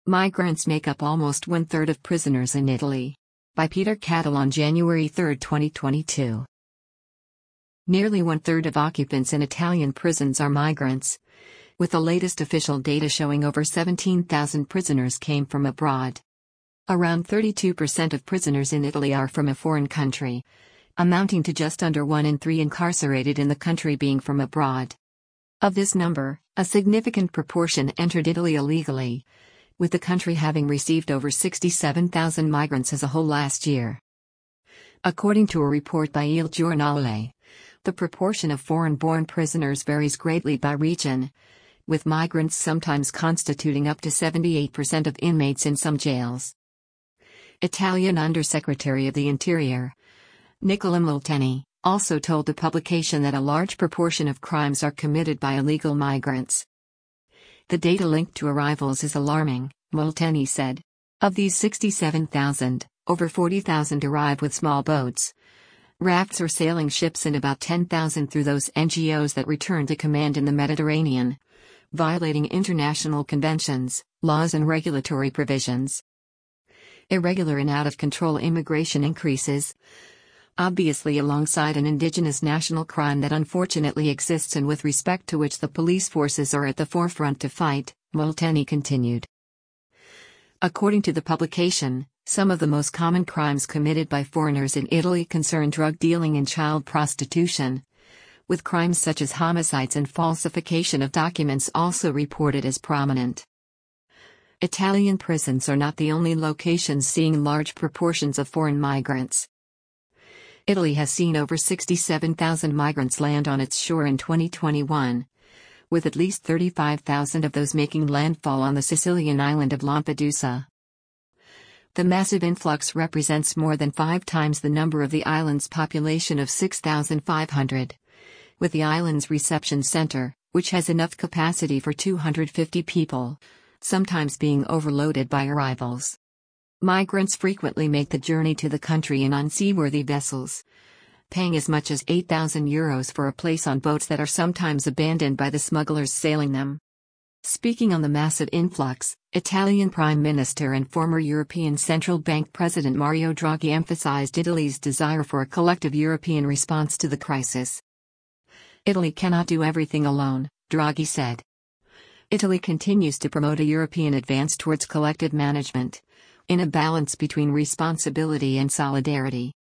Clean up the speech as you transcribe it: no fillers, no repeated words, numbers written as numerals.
Migrants make up almost one-third of prisoners in Italy. By Peter Cattle on January 3, 2022. Nearly one-third of occupants in Italian prisons are migrants, with the latest official data showing over 17,000 prisoners came from abroad. Around 32% of prisoners in Italy are from a foreign country, amounting to just under 1 in 3 incarcerated in the country being from abroad. Of this number, a significant proportion entered Italy illegally, with the country having received over 67,000 migrants as a whole last year. According to a report by Il Giornale, the proportion of foreign-born prisoners varies greatly by region, with migrants sometimes constituting up to 78% of inmates in some jails. Italian Undersecretary of the Interior, Nicola Molteni, also told the publication that a large proportion of crimes are committed by illegal migrants. The data linked to arrivals is alarming, Molteni said. Of these 67,000, over 40,000 arrive with small boats, rafts or sailing ships, and about 10,000 through those NGOs that return to command in the Mediterranean, violating international conventions, laws and regulatory provisions. Irregular and out-of-control immigration increases, obviously alongside an indigenous national crime that unfortunately exists and with respect to which the police forces are at the forefront to fight, Molteni continued. According to the publication, some of the most common crimes committed by foreigners in Italy concern drug dealing and child prostitution, with crimes such as homicides and falsification of documents also reported as prominent. Italian prisons are not the only locations seeing large proportions of foreign migrants. Italy has seen over 67,000 migrants land on its shore in 2021, with at least 35,000 of those making landfall on the Sicilian island of Lampedusa. The massive influx represents more than 5 times the number of the island's population of 6,500, with the island's reception center, which has enough capacity for 250 people, sometimes being overloaded by arrivals. Migrants frequently make the journey to the country in unseaworthy vessels, paying as much as €8,000 for a place on boats that are sometimes abandoned by the smugglers sailing them. Speaking on the massive influx, Italian Prime Minister and former European Central Bank President Mario Draghi emphasized Italy's desire for a collective European response to the crisis. Italy cannot do everything alone, Draghi said. Italy continues to promote a European advance towards collective management, in a balance between responsibility and solidarity.